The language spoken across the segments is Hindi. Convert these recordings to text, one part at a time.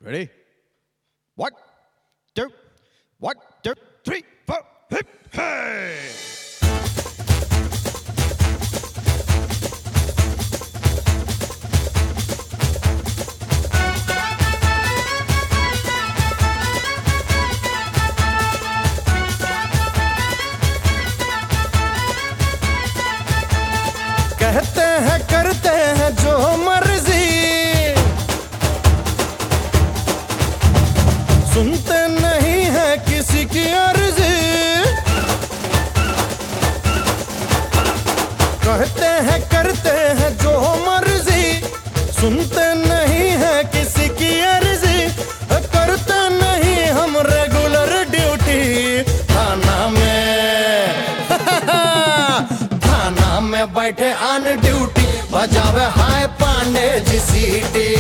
Ready? One, two, 1, 2, 3, 4, hip, hey! कहते हैं करते हैं जो मर्जी, सुनते नहीं है किसी की अर्जी। कहते हैं करते हैं जो मर्जी, सुनते नहीं है किसी की अर्जी। करते नहीं हम रेगुलर ड्यूटी थाना में थाना में बैठे ऑन ड्यूटी, बजावे हाय पांडे जी सीटी।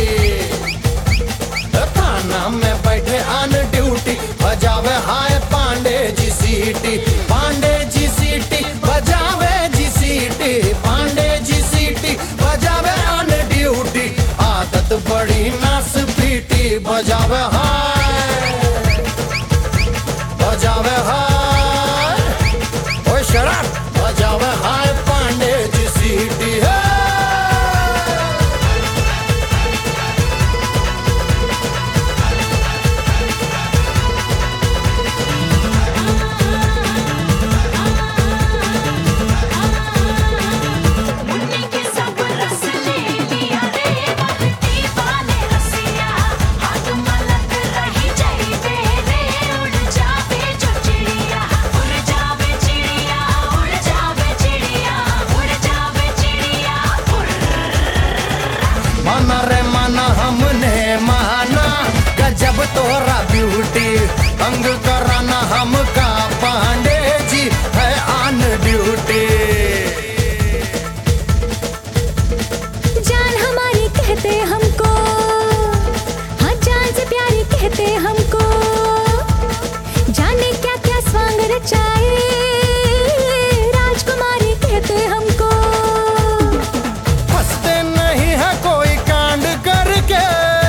थाना में बैठे ऑन ड्यूटी, बजावे हाय पांडे जी सीटी। पांडे जी सीटी बजावे जी सीटी, पांडे जी सीटी बजावे ऑन ड्यूटी। आदत बड़ी नास पीटी, बजावे हाय बजावे हाय ओए शराब बजावे हाय पांडे जी सीटी है। माना रे माना हमने माना, गजब तोरा ब्यूटी। अंग कराना हमका पांडे जी है ऑन ड्यूटी। जान हमारी कहते हमको, हाँ जान से प्यारी कहते हमको। जाने क्या क्या स्वांग रचाए, राजकुमारी कहते हमको। फंसते नहीं है कोई कांड करके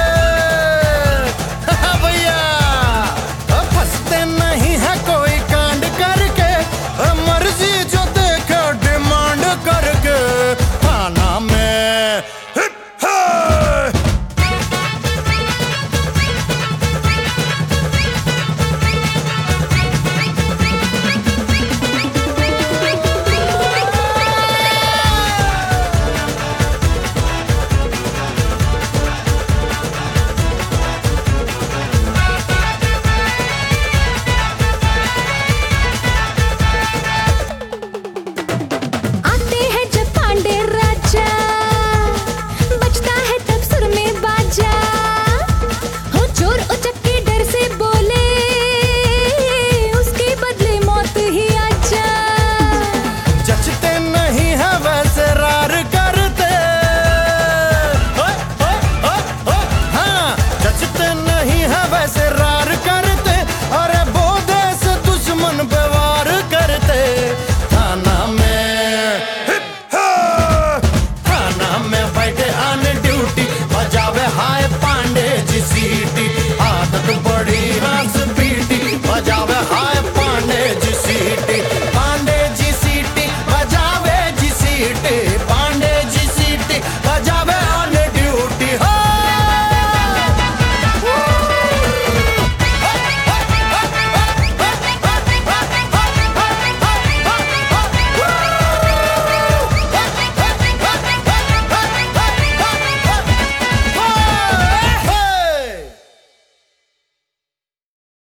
भैया, फंसते नहीं है कोई कांड करके। मर्जी जो देखे डिमांड करके थाना में हिप है। आते हैं जब पांडे राजा, बजता है तब सुर में बाजा। हो चोर उचक के डर से बोले, उसके बदले मौत ही आजा। जचते नहीं है वैसे रार करते, हाँ जचते